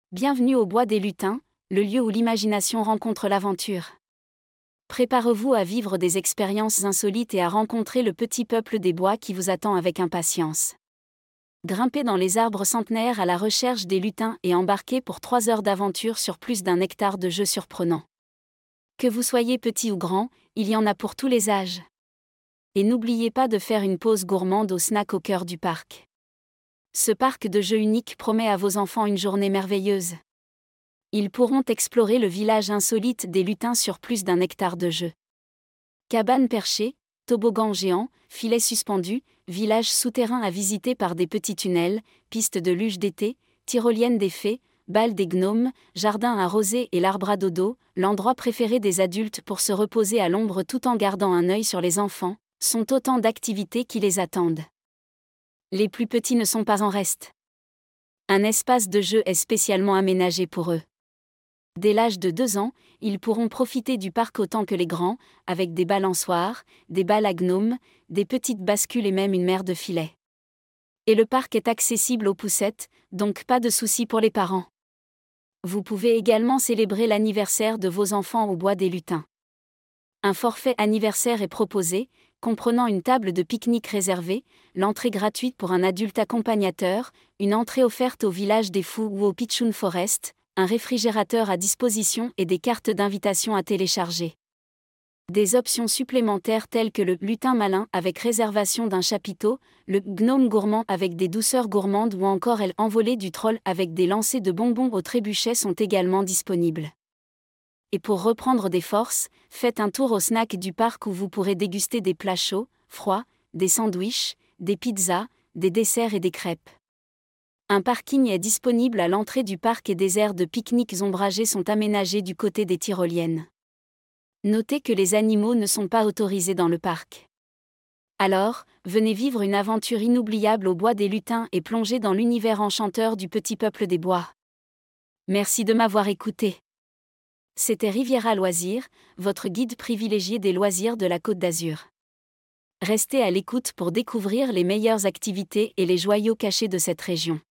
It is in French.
Bienvenue au Bois des Lutins, le lieu où l'imagination rencontre l'aventure. Préparez-vous à vivre des expériences insolites et à rencontrer le petit peuple des bois qui vous attend avec impatience. Grimpez dans les arbres centenaires à la recherche des lutins et embarquez pour 3 heures d'aventure sur plus d'un hectare de jeux surprenants. Que vous soyez petit ou grand, il y en a pour tous les âges. Et n'oubliez pas de faire une pause gourmande au snack au cœur du parc. Ce parc de jeux unique promet à vos enfants une journée merveilleuse. Ils pourront explorer le village insolite des lutins sur plus d'un hectare de jeux. Cabanes perchées, toboggans géants, filets suspendus, villages souterrains à visiter par des petits tunnels, pistes de luge d'été, tyroliennes des fées, bal des gnomes, jardin arrosé et l'arbre à dodo, l'endroit préféré des adultes pour se reposer à l'ombre tout en gardant un œil sur les enfants, sont autant d'activités qui les attendent. Les plus petits ne sont pas en reste. Un espace de jeu est spécialement aménagé pour eux. Dès l'âge de 2 ans, ils pourront profiter du parc autant que les grands, avec des balançoires, des balles à gnomes, des petites bascules et même une mer de filets. Et le parc est accessible aux poussettes, donc pas de soucis pour les parents. Vous pouvez également célébrer l'anniversaire de vos enfants au Bois des Lutins. Un forfait anniversaire est proposé, comprenant une table de pique-nique réservée, l'entrée gratuite pour un adulte accompagnateur, une entrée offerte au village des fous ou au Pitchoun Forest, un réfrigérateur à disposition et des cartes d'invitation à télécharger. Des options supplémentaires telles que le lutin malin avec réservation d'un chapiteau, le gnome gourmand avec des douceurs gourmandes ou encore l'envolée du troll avec des lancers de bonbons au trébuchet sont également disponibles. Et pour reprendre des forces, faites un tour au snack du parc où vous pourrez déguster des plats chauds, froids, des sandwichs, des pizzas, des desserts et des crêpes. Un parking est disponible à l'entrée du parc et des aires de pique-nique ombragées sont aménagées du côté des tyroliennes. Notez que les animaux ne sont pas autorisés dans le parc. Alors, venez vivre une aventure inoubliable au Bois des Lutins et plonger dans l'univers enchanteur du petit peuple des bois. Merci de m'avoir écouté. C'était Riviera Loisirs, votre guide privilégié des loisirs de la Côte d'Azur. Restez à l'écoute pour découvrir les meilleures activités et les joyaux cachés de cette région.